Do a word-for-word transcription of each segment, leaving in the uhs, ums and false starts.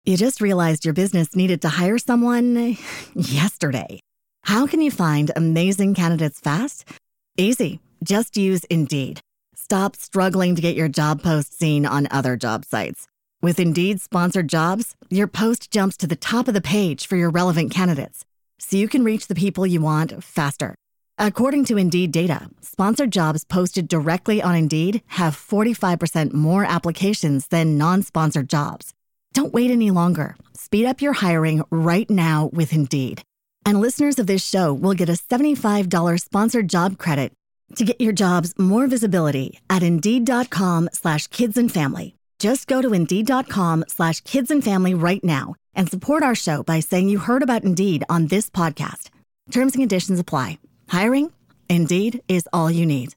You just realized your business needed to hire someone yesterday. How can you find amazing candidates fast? Easy. Just use Indeed. Stop struggling to get your job post seen on other job sites. With Indeed sponsored jobs, your post jumps to the top of the page for your relevant candidates, so you can reach the people you want faster. According to Indeed data, sponsored jobs posted directly on Indeed have forty-five percent more applications than non-sponsored jobs. Don't wait any longer. Speed up your hiring right now with Indeed. And listeners of this show will get a seventy-five dollars sponsored job credit to get your jobs more visibility at Indeed.com slash kids and family. Just go to Indeed.com slash kids and family right now and support our show by saying you heard about Indeed on this podcast. Terms and conditions apply. Hiring? Indeed is all you need.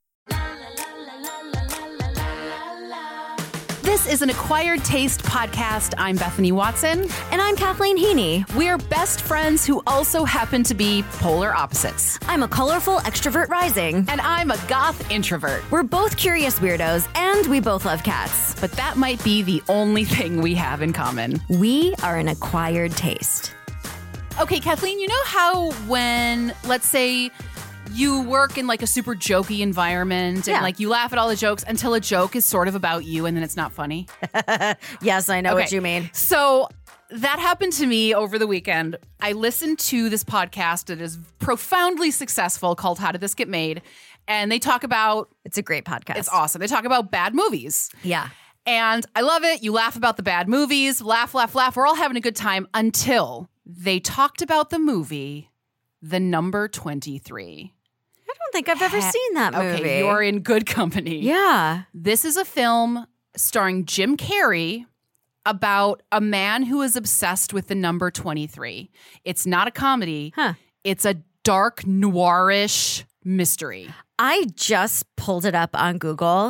This is an Acquired Taste podcast. I'm Bethany Watson. And I'm Kathleen Heaney. We're best friends who also happen to be polar opposites. I'm a colorful extrovert rising. And I'm a goth introvert. We're both curious weirdos, and we both love cats. But that might be the only thing we have in common. We are an acquired taste. Okay, Kathleen, you know how when, let's say, you work in like a super jokey environment and yeah. like you laugh at all the jokes until a joke is sort of about you and then it's not funny? Yes, I know okay. what you mean. So that happened to me over the weekend. I listened to this podcast that is profoundly successful called How Did This Get Made? And they talk about... It's a great podcast. It's awesome. They talk about bad movies. Yeah. And I love it. You laugh about the bad movies. Laugh, laugh, laugh. We're all having a good time until they talked about the movie The Number twenty-three. I don't think I've ever seen that movie. Okay, you're in good company. Yeah. This is a film starring Jim Carrey about a man who is obsessed with the number twenty-three. It's not a comedy. Huh. It's a dark, noirish mystery. I just pulled it up on Google,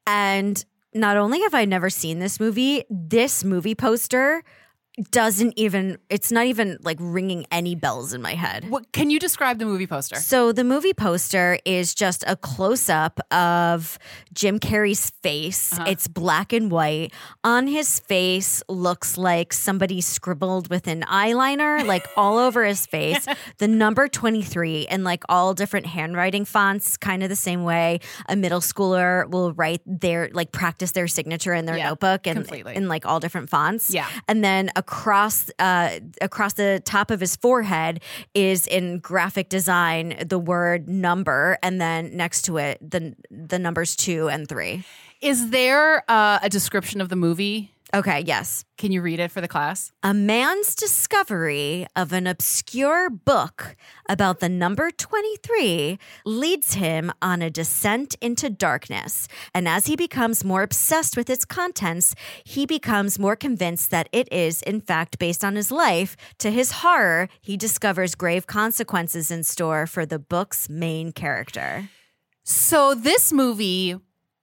and not only have I never seen this movie, this movie poster doesn't even, it's not even like ringing any bells in my head. What, can you describe the movie poster? So the movie poster is just a close-up of Jim Carrey's face. Uh-huh. It's black and white. On his face looks like somebody scribbled with an eyeliner, like all over his face. The number twenty-three in like all different handwriting fonts, kind of the same way a middle schooler will write their, like practice their signature in their yeah, notebook and completely. in like all different fonts. Yeah. And then across uh, across the top of his forehead is in graphic design the word number, and then next to it the the numbers two and three. Is there uh, a description of the movie? Okay, yes. Can you read it for the class? A man's discovery of an obscure book about the number twenty-three leads him on a descent into darkness. And as he becomes more obsessed with its contents, he becomes more convinced that it is, in fact, based on his life. To his horror, he discovers grave consequences in store for the book's main character. So this movie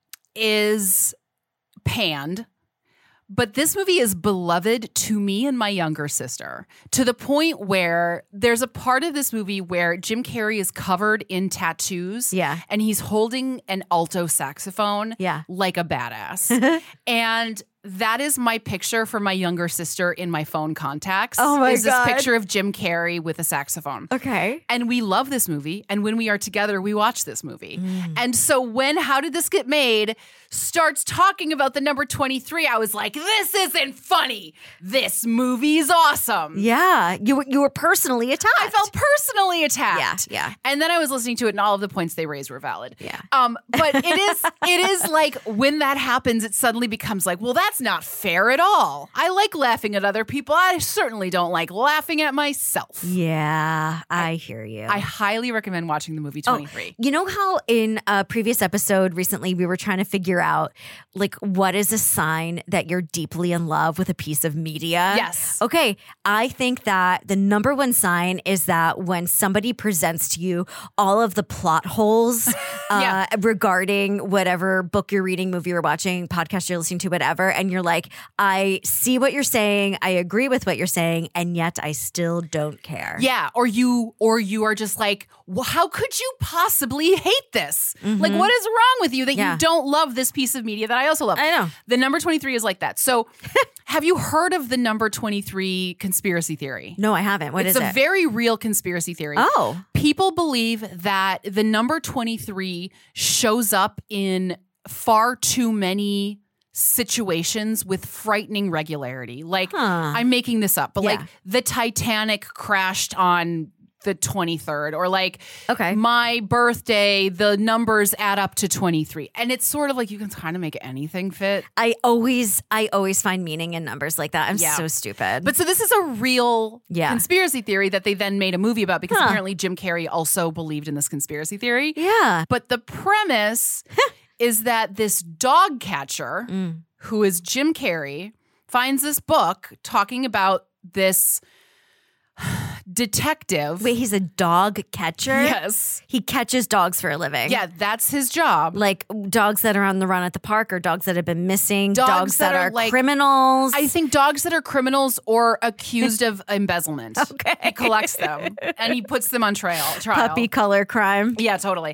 is panned. But this movie is beloved to me and my younger sister, to the point where there's a part of this movie where Jim Carrey is covered in tattoos. Yeah. And he's holding an alto saxophone. Yeah. Like a badass. And that is my picture for my younger sister in my phone contacts. Oh my is this God. picture of Jim Carrey with a saxophone. Okay. And we love this movie. And when we are together, we watch this movie. Mm. And so when How Did This Get Made starts talking about the number twenty-three, I was like, this isn't funny. This movie is awesome. Yeah. You were, you were personally attacked. I felt personally attacked. Yeah, yeah. And then I was listening to it and all of the points they raised were valid. Yeah. Um, but it is it is like when that happens, it suddenly becomes like, well, that's not fair at all. I like laughing at other people. I certainly don't like laughing at myself. Yeah, I, I hear you. I highly recommend watching the movie twenty-three. Oh, you know how in a previous episode recently we were trying to figure out like what is a sign that you're deeply in love with a piece of media? Yes. Okay, I think that the number one sign is that when somebody presents to you all of the plot holes Yeah. uh, regarding whatever book you're reading, movie you're watching, podcast you're listening to, whatever, and and you're like, I see what you're saying, I agree with what you're saying, and yet I still don't care. Yeah, or you or you are just like, well, how could you possibly hate this? Mm-hmm. Like, what is wrong with you that yeah. you don't love this piece of media that I also love? I know. The number twenty-three is like that. So have you heard of the number twenty-three conspiracy theory? No, I haven't. What it's is it? It's a very real conspiracy theory. Oh. People believe that the number twenty-three shows up in far too many situations with frightening regularity. Like, huh. I'm making this up, but yeah. like the Titanic crashed on the twenty-third, or like okay. my birthday, the numbers add up to twenty-three. And it's sort of like you can kind of make anything fit. I always, I always find meaning in numbers like that. I'm yeah. so stupid. But so this is a real yeah. conspiracy theory that they then made a movie about because huh. apparently Jim Carrey also believed in this conspiracy theory. Yeah. But the premise is that this dog catcher, mm. who is Jim Carrey, finds this book talking about this detective. Wait, he's a dog catcher? Yes. He catches dogs for a living. Yeah, that's his job. Like dogs that are on the run at the park, or dogs that have been missing, dogs, dogs that, that are, are like, criminals. I think dogs that are criminals or accused of embezzlement. Okay. He collects them and he puts them on trial. trial. Puppy color crime. Yeah, totally.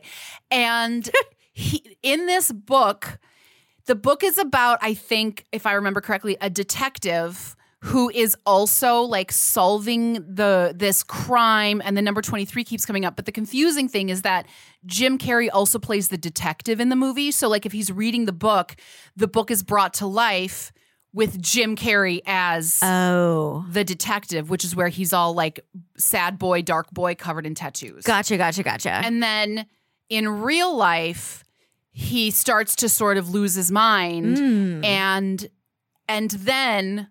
And he, in this book, the book is about, I think, if I remember correctly, a detective who is also like solving the this crime, and the number twenty-three keeps coming up. But the confusing thing is that Jim Carrey also plays the detective in the movie. So like if he's reading the book, the book is brought to life with Jim Carrey as oh. the detective, which is where he's all like sad boy, dark boy, covered in tattoos. Gotcha, gotcha, gotcha. And then in real life, he starts to sort of lose his mind, mm. and and then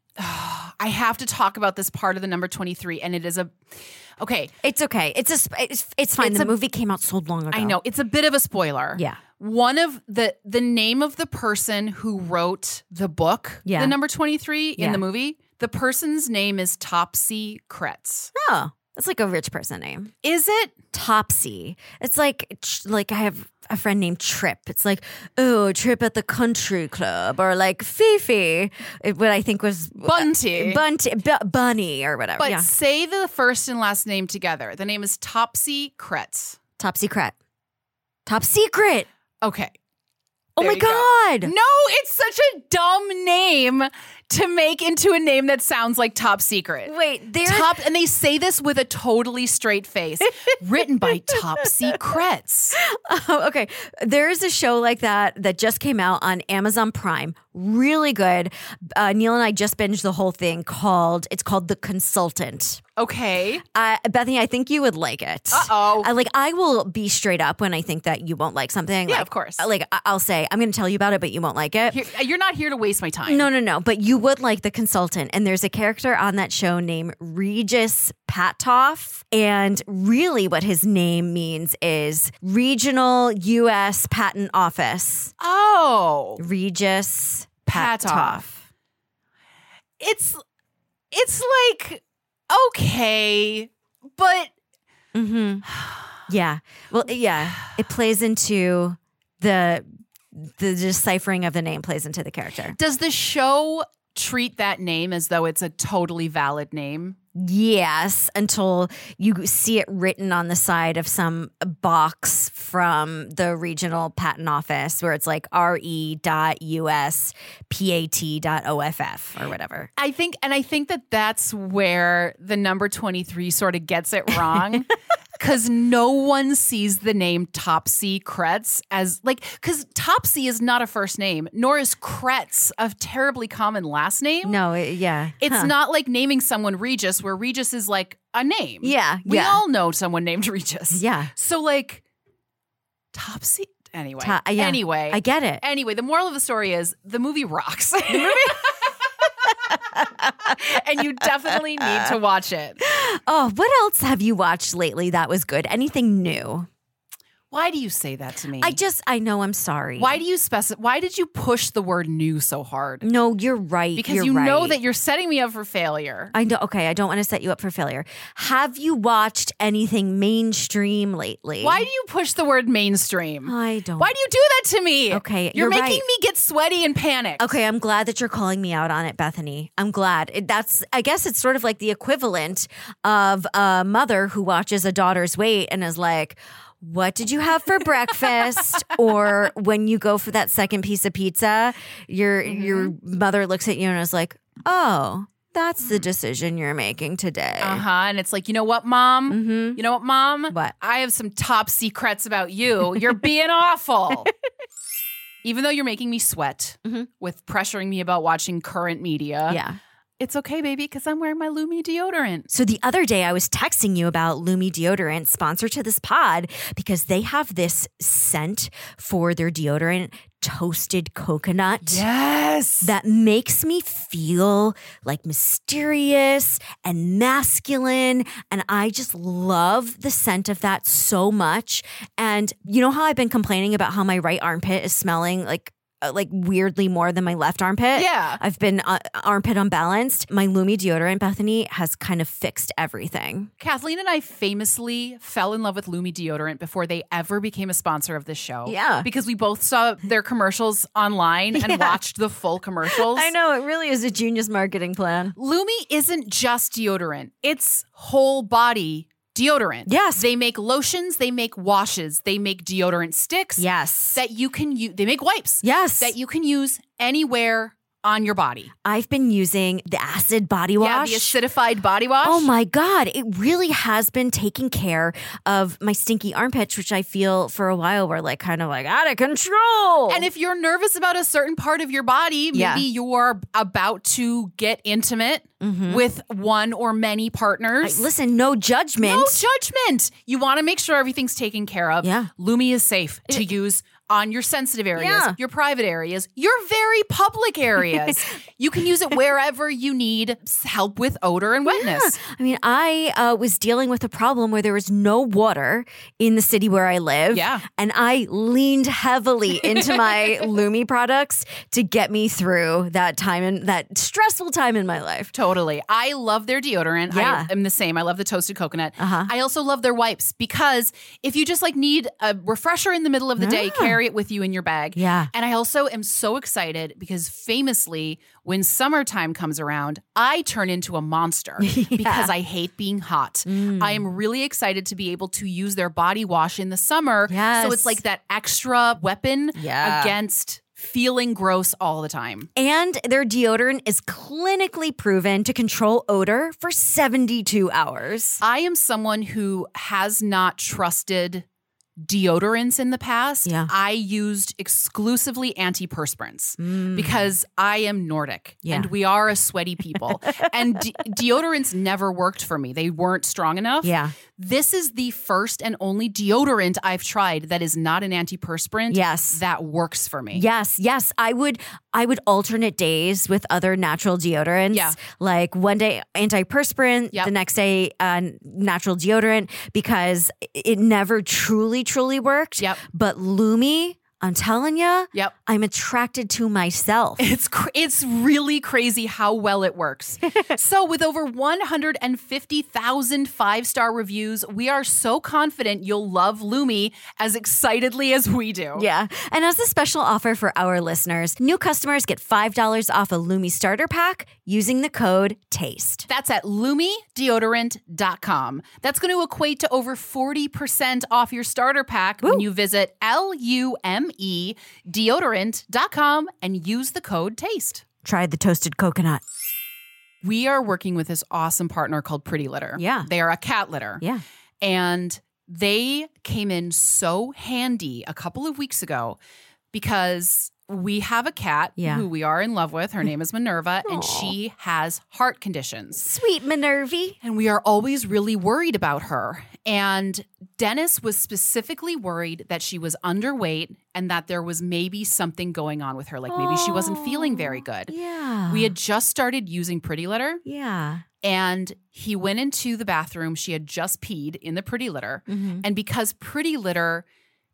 oh, I have to talk about this part of the number twenty-three, and it is a okay. It's okay. It's a it's, it's fine. It's the a, movie came out so long ago. I know it's a bit of a spoiler. Yeah. One of the the name of the person who wrote the book, yeah. the number twenty-three in yeah. the movie, the person's name is Topsy Kretz. Oh, that's like a rich person name. Is it? Topsy. It's like like I have a friend named Trip. It's like, oh, Trip at the country club, or like Fifi, what I think was Bunty, uh, Bunty, B- Bunny, or whatever. But yeah. say the first and last name together. The name is Topsy Kretz. Top secret. Top secret. Okay. Oh there my God. Go. No, it's such a dumb name to make into a name that sounds like Top Secret. Wait, they're Top, and they say this with a totally straight face. Written by Topsy Kretz. Oh, okay. There is a show like that that just came out on Amazon Prime. Really good. Uh, Neil and I just binged the whole thing. Called It's called The Consultant. Okay. Uh, Bethany, I think you would like it. Uh-oh. I, like, I will be straight up when I think that you won't like something. Yeah, like, of course. Like, I'll say, I'm going to tell you about it, but you won't like it. Here, you're not here to waste my time. No, no, no. But you would like The Consultant. And there's a character on that show named Regis Patoff. And really what his name means is Regional U S Patent Office. Oh. Regis Patoff. Patoff. It's, it's like... okay, but mm-hmm. yeah, well, yeah, it plays into the the deciphering of the name plays into the character. Does the show treat that name as though it's a totally valid name? Yes, until you see it written on the side of some box from the regional patent office where it's like R E dot U S P A T dot O F F or whatever. I think, and I think that that's where the number twenty-three sort of gets it wrong. Because no one sees the name Topsy Kretz as like, because Topsy is not a first name, nor is Kretz a terribly common last name. No, it, yeah. It's huh. not like naming someone Regis, where Regis is like a name. Yeah. We yeah. all know someone named Regis. Yeah. So like, Topsy, anyway. Ta- yeah. Anyway. I get it. Anyway, the moral of the story is the movie rocks. The movie and you definitely need to watch it. Oh, what else have you watched lately that was good? Anything new? Why do you say that to me? I just, I know I'm sorry. Why do you specify? Why did you push the word new so hard? No, you're right. Because you're you know right. that you're setting me up for failure. I know. Okay, I don't want to set you up for failure. Have you watched anything mainstream lately? Why do you push the word mainstream? I don't. Why do you do that to me? Okay, you're, you're making right. me get sweaty and panicked. Okay, I'm glad that you're calling me out on it, Bethany. I'm glad. It, that's, I guess it's sort of like the equivalent of a mother who watches a daughter's weight and is like, what did you have for breakfast? Or when you go for that second piece of pizza, your mm-hmm. your mother looks at you and is like, oh, that's the decision you're making today. Uh-huh. And it's like, you know what, Mom? Mm-hmm. You know what, Mom? What? I have some top secrets about you. You're being awful. Even though you're making me sweat mm-hmm. with pressuring me about watching current media. Yeah. It's okay, baby, because I'm wearing my Lumi deodorant. So the other day I was texting you about Lumi deodorant, sponsor to this pod, because they have this scent for their deodorant, toasted coconut. Yes. That makes me feel like mysterious and masculine. And I just love the scent of that so much. And you know how I've been complaining about how my right armpit is smelling like Uh, like weirdly more than my left armpit. Yeah. I've been uh, armpit unbalanced. My Lumi deodorant, Bethany, has kind of fixed everything. Kathleen and I famously fell in love with Lumi deodorant before they ever became a sponsor of this show. Yeah. Because we both saw their commercials online and Yeah. watched the full commercials. I know, it really is a genius marketing plan. Lumi isn't just deodorant. It's whole body deodorant. Yes. They make lotions, they make washes, they make deodorant sticks. Yes. That you can use. They make wipes. Yes. That you can use anywhere on your body. I've been using the acid body wash. Yeah, the acidified body wash. Oh my God. It really has been taking care of my stinky armpits, which I feel for a while were like kind of like out of control. And if you're nervous about a certain part of your body, maybe Yeah. you're about to get intimate Mhm. with one or many partners. I- listen, no judgment. No judgment. You want to make sure everything's taken care of. Yeah. Lumi is safe to use on your sensitive areas, Yeah. your private areas, your very public areas. You can use it wherever you need help with odor and wetness. Yeah. I mean, I uh, was dealing with a problem where there was no water in the city where I live. Yeah. And I leaned heavily into my Lumi products to get me through that time and that stressful time in my life. Totally. I love their deodorant. Yeah. I am the same. I love the toasted coconut. Uh-huh. I also love their wipes because if you just like need a refresher in the middle of the day, Yeah. carry it with you in your bag. Yeah. And I also am so excited because famously when summertime comes around, I turn into a monster because I hate being hot. Mm. I am really excited to be able to use their body wash in the summer. Yes. So it's like that extra weapon Yeah. against feeling gross all the time. And their deodorant is clinically proven to control odor for seventy-two hours. I am someone who has not trusted deodorants in the past. Yeah. I used exclusively antiperspirants Mm. because I am Nordic Yeah. and we are a sweaty people. and de- deodorants never worked for me. They weren't strong enough. Yeah. This is the first and only deodorant I've tried that is not an antiperspirant. Yes. That works for me. Yes, yes. I would I would alternate days with other natural deodorants. Yeah. Like one day antiperspirant, Yep. the next day uh, natural deodorant because it never truly, truly worked. Yep. But Lumi, I'm telling you, Yep. I'm attracted to myself. It's cr- it's really crazy how well it works. So with over one hundred fifty thousand five-star reviews, we are so confident you'll love Lumi as excitedly as we do. Yeah. And as a special offer for our listeners, new customers get five dollars off a Lumi starter pack using the code TASTE. That's at lumi deodorant dot com. That's going to equate to over forty percent off your starter pack when you visit L U M E deodorant dot com and use the code TASTE. Try the toasted coconut. We are working with this awesome partner called Pretty Litter. Yeah. They are a cat litter. Yeah. And they came in so handy a couple of weeks ago because we have a cat Yeah. who we are in love with. Her name is Minerva, and Aw. she has heart conditions. Sweet Minervy. And we are always really worried about her. And Dennis was specifically worried that she was underweight and that there was maybe something going on with her. Like maybe she wasn't feeling very good. Yeah. We had just started using Pretty Litter. Yeah. And he went into the bathroom. She had just peed in the Pretty Litter. Mm-hmm. And because Pretty Litter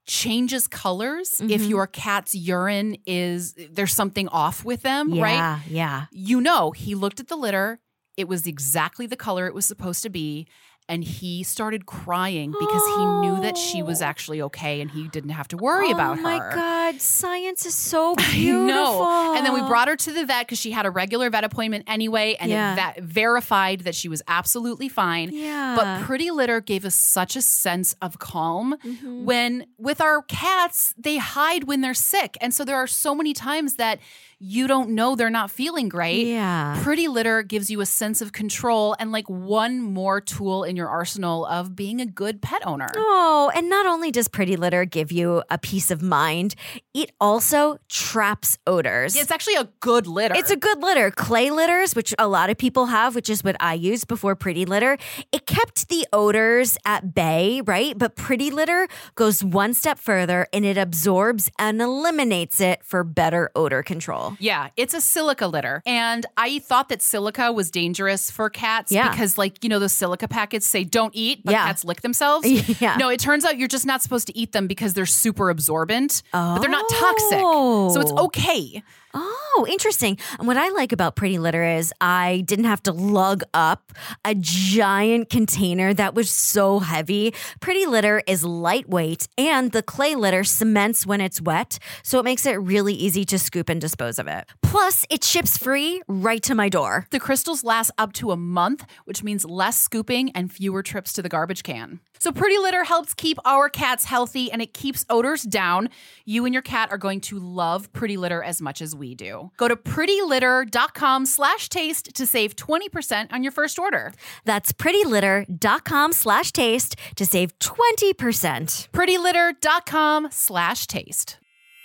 changes colors Mm-hmm. if your cat's urine is, there's something off with them, Yeah, right? yeah. You know, he looked at the litter. It was exactly the color it was supposed to be. And he started crying because he knew that she was actually okay and he didn't have to worry oh about her. Oh my God, science is so I beautiful. know. And then we brought her to the vet because she had a regular vet appointment anyway, and Yeah. it vet- verified that she was absolutely fine. Yeah. But Pretty Litter gave us such a sense of calm Mhm. when with our cats, they hide when they're sick. And so there are so many times that you don't know they're not feeling great. Yeah. Pretty Litter gives you a sense of control and like one more tool in your arsenal of being a good pet owner. Oh, and not only does Pretty Litter give you a peace of mind, it also traps odors. It's actually a good litter. It's a good litter. Clay litters, which a lot of people have, which is what I used before Pretty Litter, it kept the odors at bay, right? But Pretty Litter goes one step further and it absorbs and eliminates it for better odor control. Yeah, it's a silica litter. And I thought that silica was dangerous for cats Yeah. because, like, you know, those silica packets say don't eat, but Yeah. cats lick themselves. Yeah. No, it turns out you're just not supposed to eat them because they're super absorbent, but they're not toxic. So it's Oh. okay. Oh, interesting. And what I like about Pretty Litter is I didn't have to lug up a giant container that was so heavy. Pretty Litter is lightweight and the clay litter cements when it's wet, so it makes it really easy to scoop and dispose of it. Plus, it ships free right to my door. The crystals last up to a month, which means less scooping and fewer trips to the garbage can. So Pretty Litter helps keep our cats healthy and it keeps odors down. You and your cat are going to love Pretty Litter as much as we do. Go to prettylitter.com slash taste to save twenty percent on your first order. That's prettylitter.com slash taste to save twenty percent. prettylitter.com slash taste.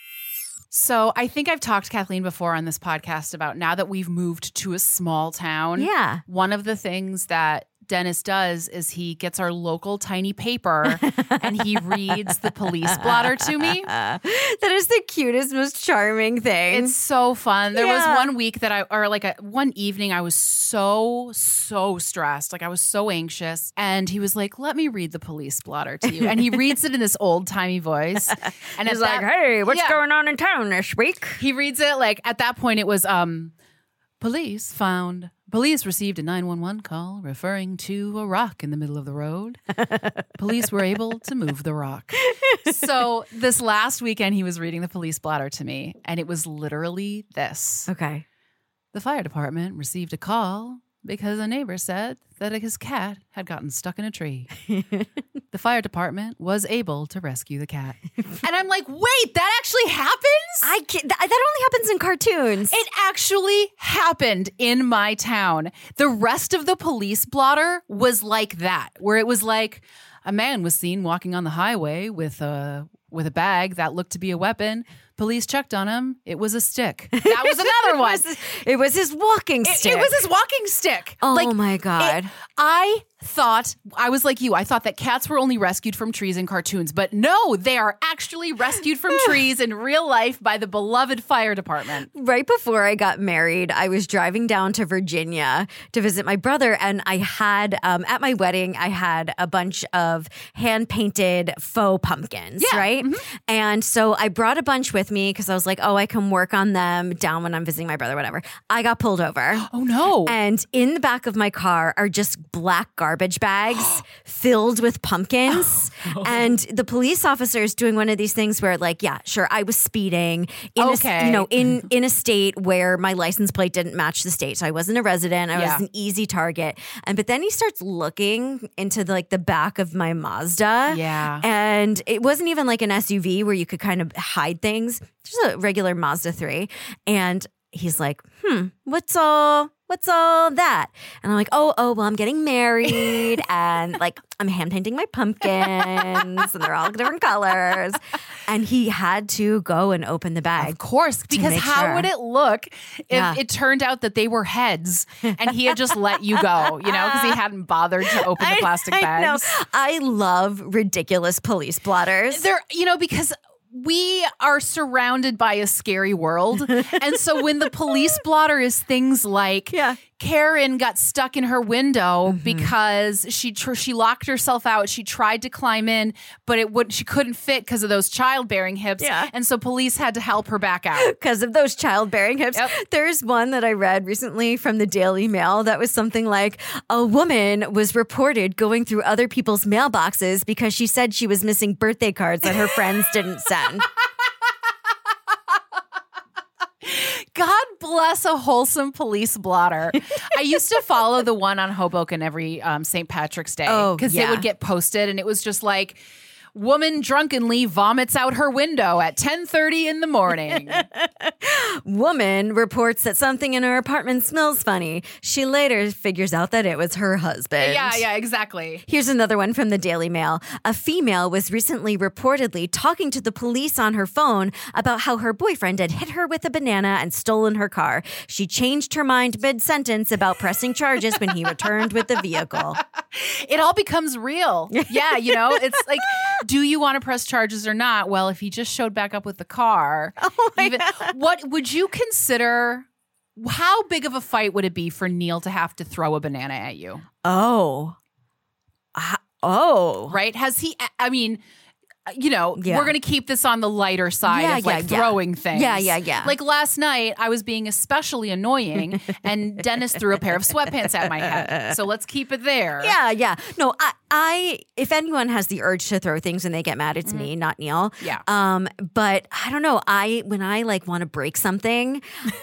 So I think I've talked to Kathleen before on this podcast about now that we've moved to a small town. Yeah. One of the things that Dennis does is he gets our local tiny paper and he reads the police blotter to me. That is the cutest, most charming thing. It's so fun. There Yeah. was one week that I, or like a, one evening, I was so, so stressed. Like I was so anxious. And he was like, let me read the police blotter to you. And he reads it in this old timey voice. And He's at like, that- hey, what's Yeah. going on in town this week? He reads it like at that point it was um police found police received a nine one one call referring to a rock in the middle of the road. Police were able to move the rock. So this last weekend he was reading the police blotter to me and it was literally this. Okay. The fire department received a call because a neighbor said that his cat had gotten stuck in a tree. The fire department was able to rescue the cat. And I'm like, wait, that actually happens? I can't, that, that only happens in cartoons. It actually happened in my town. The rest of the police blotter was like that, where it was like a man was seen walking on the highway with a with a bag that looked to be a weapon. Police checked on him. It was a stick. That was another one. It was, it was his walking It, stick. it was his walking stick. Oh Like, my God. it- I thought, I was like you, I thought that cats were only rescued from trees in cartoons, but no, they are actually rescued from trees in real life by the beloved fire department. Right before I got married, I was driving down to Virginia to visit my brother, and I had, um, at my wedding, I had a bunch of hand-painted faux pumpkins, Yeah, right? And so I brought a bunch with me because I was like, oh, I can work on them down when I'm visiting my brother, whatever. I got pulled over. Oh no. And in the back of my car are just black garbage bags filled with pumpkins. And the police officer is doing one of these things where, like, yeah, sure, I was speeding in Okay. a, you know, in in a state where my license plate didn't match the state, so I wasn't a resident. I Yeah. was an easy target. And but then he starts looking into the, like the back of my Mazda. Yeah. And it wasn't even like an S U V where you could kind of hide things. Just a regular Mazda three. And he's like, hmm, what's all, what's all that? And I'm like, oh, oh, well, I'm getting married and like I'm hand painting my pumpkins and they're all different colors. And he had to go and open the bag. Of course, because make how sure. would it look if Yeah. it turned out that they were heads and he had just let you go, you know, because he hadn't bothered to open the plastic I, I know. bags? I love ridiculous police blotters. They're, you know, because we are surrounded by a scary world. And so when the police blotter is things like, Yeah. Karen got stuck in her window Mm-hmm. because she tr- she locked herself out. She tried to climb in, but it would she couldn't fit because of those childbearing hips. Yeah. And so police had to help her back out. Because of those childbearing hips. Yep. There's one that I read recently from the Daily Mail that was something like a woman was reported going through other people's mailboxes because she said she was missing birthday cards that her friends didn't send. God bless a wholesome police blotter. I used to follow the one on Hoboken every um, Saint Patrick's Day Oh, because yeah. it would get posted and it was just like, woman drunkenly vomits out her window at ten thirty in the morning. Woman reports that something in her apartment smells funny. She later figures out that it was her husband. Yeah, yeah, exactly. Here's another one from the Daily Mail. A female was recently reportedly talking to the police on her phone about how her boyfriend had hit her with a banana and stolen her car. She changed her mind mid-sentence about pressing charges when he returned with the vehicle. It all becomes real. Yeah, you know, it's like, do you want to press charges or not? Well, if he just showed back up with the car, Oh my even God. what would you consider? How big of a fight would it be for Neil to have to throw a banana at you? Oh. Uh, oh. Right? Has he? I mean, you know, Yeah. we're going to keep this on the lighter side Yeah, of like yeah, yeah. throwing things. Yeah, yeah, yeah. Like last night, I was being especially annoying, and Dennis threw a pair of sweatpants at my head. So let's keep it there. Yeah, yeah. No, I, I, if anyone has the urge to throw things and they get mad, it's me, not Neil. Yeah. Um, but I don't know. I, when I like want to break something,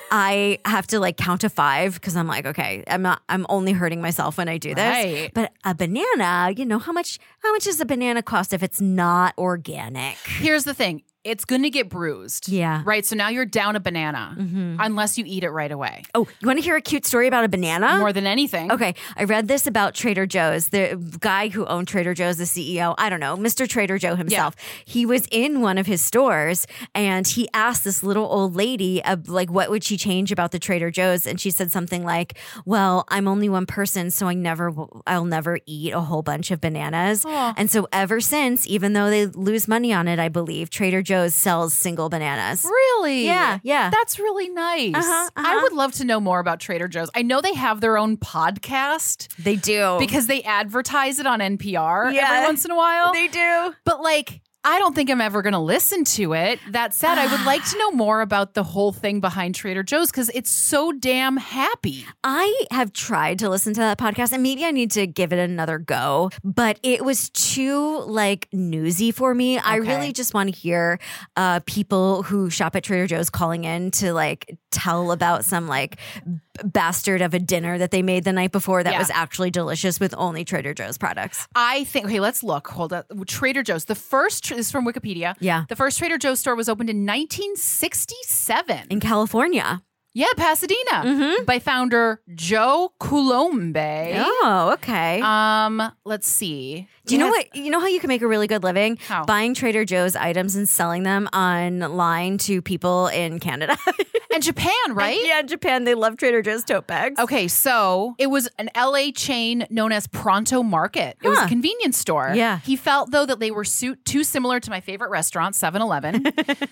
I have to like count to five because I'm like, okay, I'm not, I'm only hurting myself when I do this. Right. But a banana, you know, how much, how much does a banana cost if it's not organic? Here's the thing. It's going to get bruised. Yeah. Right? So now you're down a banana unless you eat it right away. Oh, you want to hear a cute story about a banana? More than anything. Okay, I read this about Trader Joe's. The guy who owned Trader Joe's, the C E O, I don't know, Mister Trader Joe himself. He was in one of his stores and he asked this little old lady, uh, like, what would she change about the Trader Joe's? And she said something like, well, I'm only one person, so I never, will- I'll never eat a whole bunch of bananas. Aw. And so ever since, even though they lose money on it, I believe, Trader Joe's sells single bananas. Really? Yeah, yeah. That's really nice. Uh-huh, I uh-huh. would love to know more about Trader Joe's. I know they have their own podcast They do. because they advertise it on N P R Yeah. every once in a while. they do. But like, I don't think I'm ever going to listen to it. That said, I would like to know more about the whole thing behind Trader Joe's because it's so damn happy. I have tried to listen to that podcast and maybe I need to give it another go, but it was too like newsy for me. I Okay. really just want to hear uh, people who shop at Trader Joe's calling in to like tell about some like b- bastard of a dinner that they made the night before that Yeah. was actually delicious with only Trader Joe's products. I think, okay, let's look. Hold up. Trader Joe's. The first, this is from Wikipedia. Yeah. The first Trader Joe's store was opened in nineteen sixty-seven. In California. Yeah, Pasadena. Mm-hmm. By founder Joe Coulombe. Oh, okay. Um, let's see. Do you know Yes. what? You know how you can make a really good living? How? Buying Trader Joe's items and selling them online to people in Canada. And Japan, right? Yeah, in Japan, they love Trader Joe's tote bags. Okay, so it was an L A chain known as Pronto Market. It was Huh. a convenience store. Yeah. He felt, though, that they were su- too similar to my favorite restaurant, seven eleven.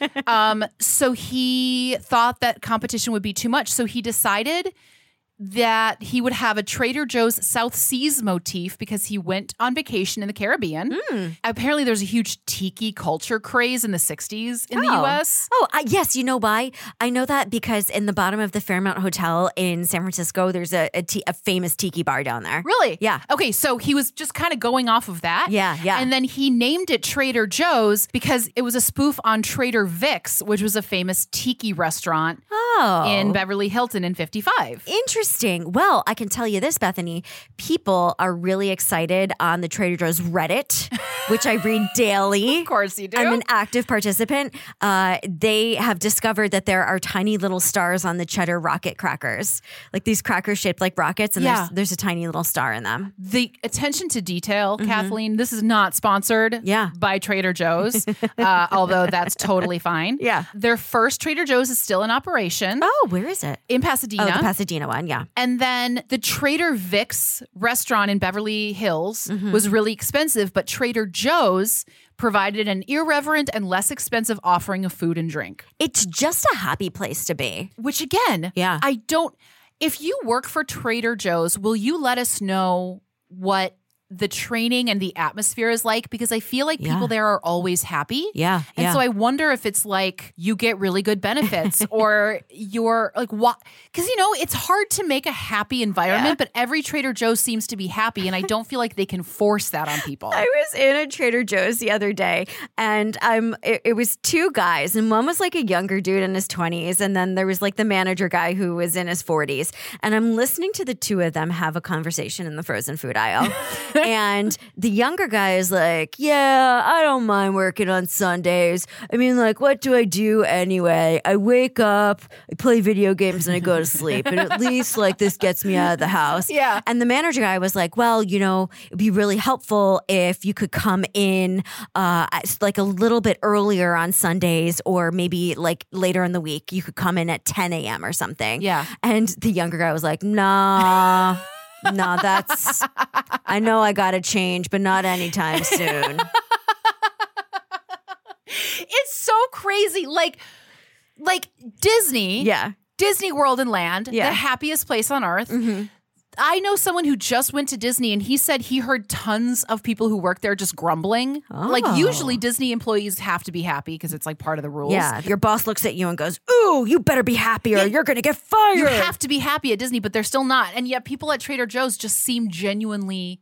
um, so he thought that competition would be too much. So he decided that he would have a Trader Joe's South Seas motif because he went on vacation in the Caribbean. Mm. Apparently, there's a huge tiki culture craze in the sixties in the Oh. U S. Oh, I, yes. You know why? I know that because in the bottom of the Fairmount Hotel in San Francisco, there's a, a, ti- a famous tiki bar down there. Really? Yeah. Okay, so he was just kind of going off of that. Yeah, yeah. And then he named it Trader Joe's because it was a spoof on Trader Vic's, which was a famous tiki restaurant Oh. in Beverly Hilton in fifty-five. Interesting. Well, I can tell you this, Bethany. People are really excited on the Trader Joe's Reddit, which I read daily. Of course you do. I'm an active participant. Uh, they have discovered that there are tiny little stars on the cheddar rocket crackers, like these crackers shaped like rockets, and Yeah. there's there's a tiny little star in them. the attention to detail, Kathleen, this is not sponsored Yeah. by Trader Joe's, uh, although that's totally fine. Yeah. Their first Trader Joe's is still in operation Oh, where is it? in Pasadena. Oh, the Pasadena one. Yeah. And then the Trader Vic's restaurant in Beverly Hills Mm-hmm. was really expensive, but Trader Joe's provided an irreverent and less expensive offering of food and drink, It's just a happy place to be. which again, Yeah. I don't. If you work for Trader Joe's, will you let us know what the training and the atmosphere is like? Because I feel like Yeah. people there are always happy. Yeah. And yeah. so I wonder if it's like you get really good benefits or you're like, what? Because, you know, it's hard to make a happy environment, Yeah. but every Trader Joe seems to be happy. And I don't feel like they can force that on people. I was in a Trader Joe's the other day, and I'm. It, it was two guys, and one was like a younger dude in his twenties, and then there was like the manager guy who was in his forties. And I'm listening to the two of them have a conversation in the frozen food aisle, and the younger guy is like, "Yeah, I don't mind working on Sundays. I mean, like, what do I do anyway? I wake up, I play video games, and I go to sleep, and at least like this gets me out of the house." Yeah. And the manager guy was like, well, you know, it'd be really helpful if you could come in uh, like a little bit earlier on Sundays, or maybe like later in the week. You could come in at ten a.m. or something. Yeah. And the younger guy was like, nah, nah, that's, I know I got to change, but not anytime soon. It's so crazy. Like, like Disney. Yeah. Disney World and Land, Yeah. the happiest place on earth. Mm-hmm. I know someone who just went to Disney and he said he heard tons of people who work there just grumbling. Oh. Like usually Disney employees have to be happy because it's like part of the rules. Yeah. Your boss looks at you and goes, ooh, you better be happy or Yeah. you're going to get fired. You have to be happy at Disney, but they're still not. And yet people at Trader Joe's just seem genuinely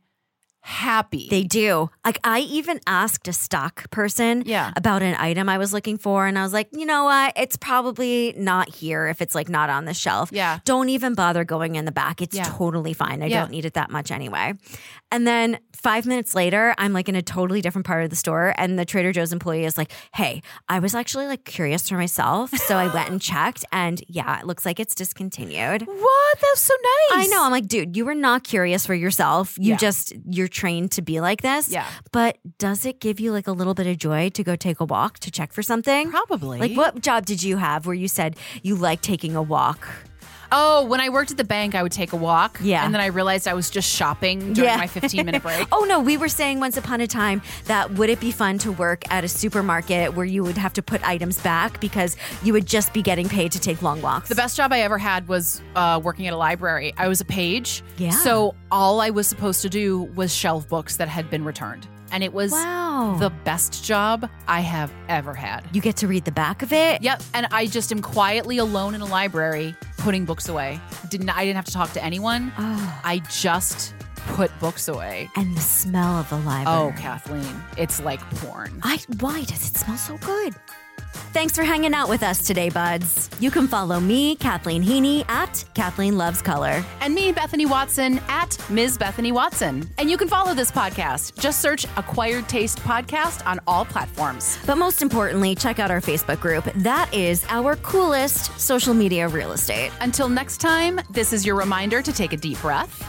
happy. They do. Like, I even asked a stock person Yeah. about an item I was looking for, and I was like, you know what? It's probably not here if it's like not on the shelf. Yeah. Don't even bother going in the back. It's Yeah. totally fine. I Yeah. don't need it that much anyway. And then five minutes later, I'm like in a totally different part of the store, and the Trader Joe's employee is like, hey, I was actually like curious for myself, so I went and checked, and yeah, it looks like it's discontinued. What? That was so nice. I know. I'm like, dude, you were not curious for yourself. You Yeah. just, you're trained to be like this. Yeah. But does it give you like a little bit of joy to go take a walk to check for something? Probably. Like, what job did you have where you said you like taking a walk? Oh, when I worked at the bank, I would take a walk. Yeah. And then I realized I was just shopping during Yeah. my fifteen minute break. Oh, no. We were saying once upon a time that would it be fun to work at a supermarket where you would have to put items back because you would just be getting paid to take long walks? The best job I ever had was uh, working at a library. I was a page. Yeah. So all I was supposed to do was shelve books that had been returned. And it was Wow. the best job I have ever had. You get to read the back of it? Yep. And I just am quietly alone in a library putting books away. Didn't I didn't have to talk to anyone. Oh. I just put books away. And the smell of the library. Oh, Kathleen, it's like porn. I, why does it smell so good? Thanks for hanging out with us today, buds. You can follow me, Kathleen Heaney, at Kathleen Loves Color. And me, Bethany Watson, at Miz Bethany Watson. And you can follow this podcast. Just search Acquired Taste Podcast on all platforms. But most importantly, check out our Facebook group. That is our coolest social media real estate. Until next time, this is your reminder to take a deep breath.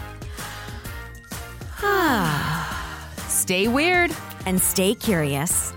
Stay weird. And stay curious.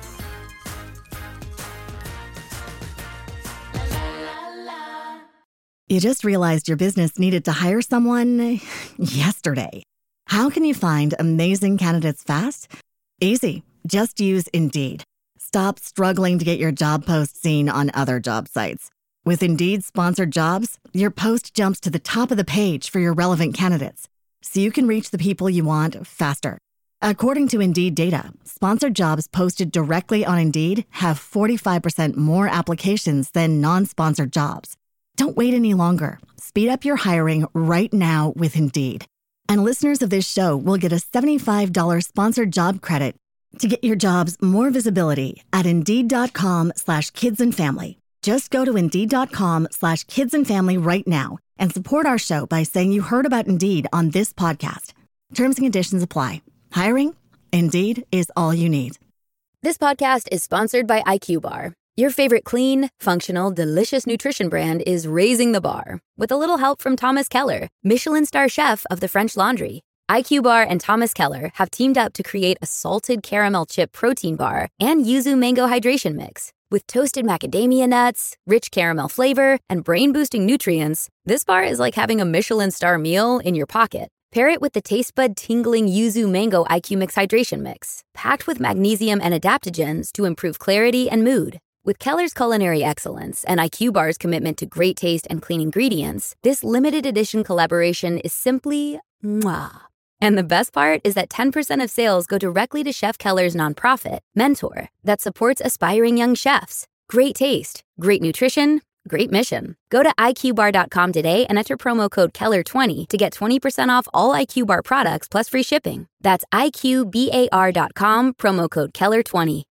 You just realized your business needed to hire someone yesterday. How can you find amazing candidates fast? Easy. Just use Indeed. Stop struggling to get your job post seen on other job sites. With Indeed sponsored jobs, your post jumps to the top of the page for your relevant candidates, so you can reach the people you want faster. According to Indeed data, sponsored jobs posted directly on Indeed have forty-five percent more applications than non-sponsored jobs. Don't wait any longer. Speed up your hiring right now with Indeed. And listeners of this show will get a seventy-five dollars sponsored job credit to get your jobs more visibility at Indeed.com slash kids and family. Just go to Indeed.com slash kids and family right now and support our show by saying you heard about Indeed on this podcast. Terms and conditions apply. Hiring? Indeed is all you need. This podcast is sponsored by I Q Bar. Your favorite clean, functional, delicious nutrition brand is raising the bar with a little help from Thomas Keller, Michelin star chef of the French Laundry. I Q Bar and Thomas Keller have teamed up to create a salted caramel chip protein bar and yuzu mango hydration mix. With toasted macadamia nuts, rich caramel flavor, and brain-boosting nutrients, this bar is like having a Michelin star meal in your pocket. Pair it with the taste bud tingling yuzu mango I Q Mix hydration mix, packed with magnesium and adaptogens to improve clarity and mood. With Keller's culinary excellence and IQ-Bar's commitment to great taste and clean ingredients, this limited edition collaboration is simply mwah. And the best part is that ten percent of sales go directly to Chef Keller's nonprofit, Mentor, that supports aspiring young chefs. Great taste, great nutrition, great mission. Go to I Q bar dot com today and enter promo code Keller twenty to get twenty percent off all IQ Bar products plus free shipping. That's I Q bar dot com, promo code Keller twenty.